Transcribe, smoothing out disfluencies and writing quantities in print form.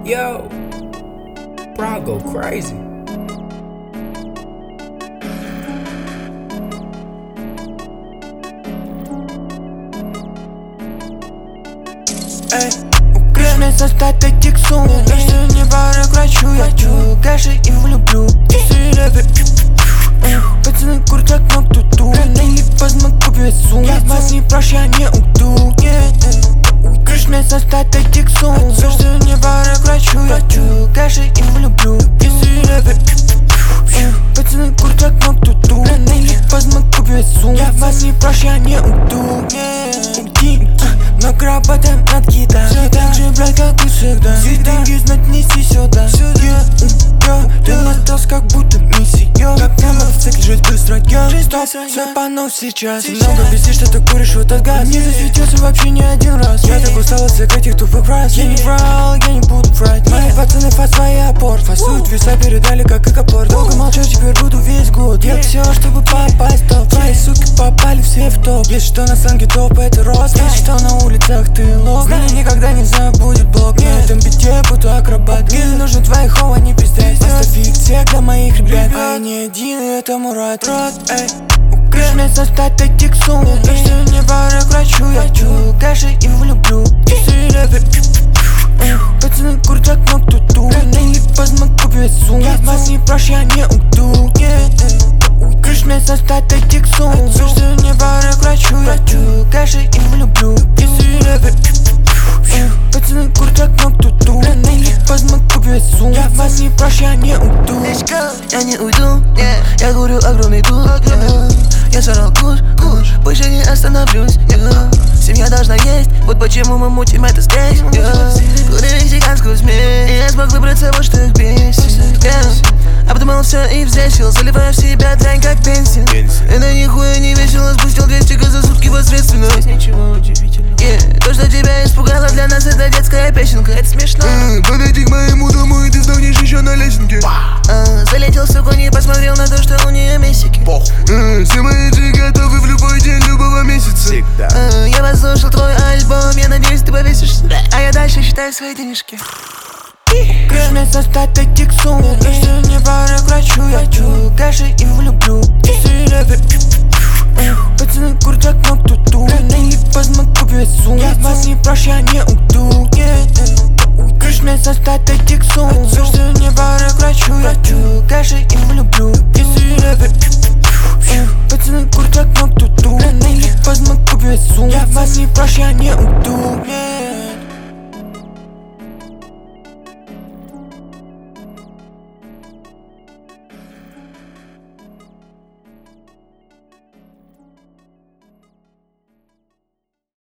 Yo, bro, I go crazy. Эй, укрепный состав этих сумм. Если не прекращу, я чую кэши и влюблю. Пацаны крутят ног туту. Рано или поздно купят сумм. Я вас не прошу, я не уйду. Укрепный состав этих сумм. Если не прекращу, я чую кэши и влюблю. Пацаны крутят ног туту. Рано или поздно купят сумм. Я вас не прошу, я не уйду. Много работаем над гитарой. Все так же, блядь, как и всегда. Все деньги знать неси сюда. Ты мотался, как будто миссия. Как на мотоцикле жить быстро. Стоп, все по новому сейчас. Много везде, что ты куришь вот от газ. Не засветился вообще ни один раз. Я так устал от всех этих тупых фраз. Я не врал, я не буду врать. Мои пацаны фас свои опор. Фасуют веса, передали как экопор. Долго молчал, теперь буду весь год. Делать все, чтобы попасть в топ. Твои суки попали все в топ. Если что на санге топ, это рост. Если что на улицах ты лох. Знаю, никогда не забудет блок. На этом бите буду акробат. Мне нужен твои хоу, а не пиздец. Оставь фиксия для моих ребят. А я не один, и это Мурат. Укрепный состав этих сумм. Если не прекращу, я чую кэши и влюблю. Пацаны крутят ног туту. Рано или поздно купят сумм. Я вас не прошу, я не уйду. Укрепный состав этих сумм. Если не прекращу, я чую кэши и влюблю. Пацаны крутят ног туту. Рано или поздно купят сумм. Я вас не прошу, я не уйду. Я не уйду, я курю огромный дух. Я сорвал куш, больше не остановлюсь. Семья должна есть, вот почему мы мутим это здесь. Курю мексиканскую смесь, и я смог выбраться, вот что их бесит. Обдумал все и взвесил, заливаю в себя дрянь как бензин. Это нихуя не весело, спустил 200 за сутки посредственно. Здесь ничего удивительного. То, что тебя испугало, для нас это детская песенка. Это смешно. Подойди к моему дому, и ты сдохнешь еще на лесенке. Залетел в суку, не посмотрел на то, что у нее месики. Все мои джи готовы в любой день любого месяца. Я послушал твой альбом, я надеюсь, ты повесишься. А я дальше считаю свои денежки. Укрепный состав этих сумм. Если не прекращу, я чую кэши и влюблю. Пацаны крутят ног туту. Рано или поздно купят сумм. Я вас не прошу, я не уйду. Укрепный состав этих сумм. Если не прекращу, я чую кэши и влюблю. Пацаны крутят ног туту. Рано или поздно купят сумм. Я вас не прошу, я не уйду.